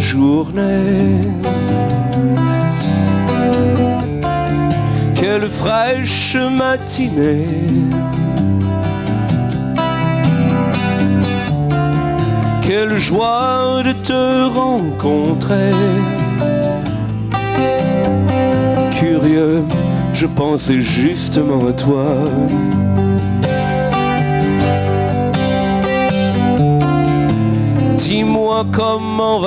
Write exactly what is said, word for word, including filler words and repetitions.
journée. Quelle fraîche matinée. Quelle joie de te rencontrer. Curieux, je pensais justement à toi. Dis-moi comment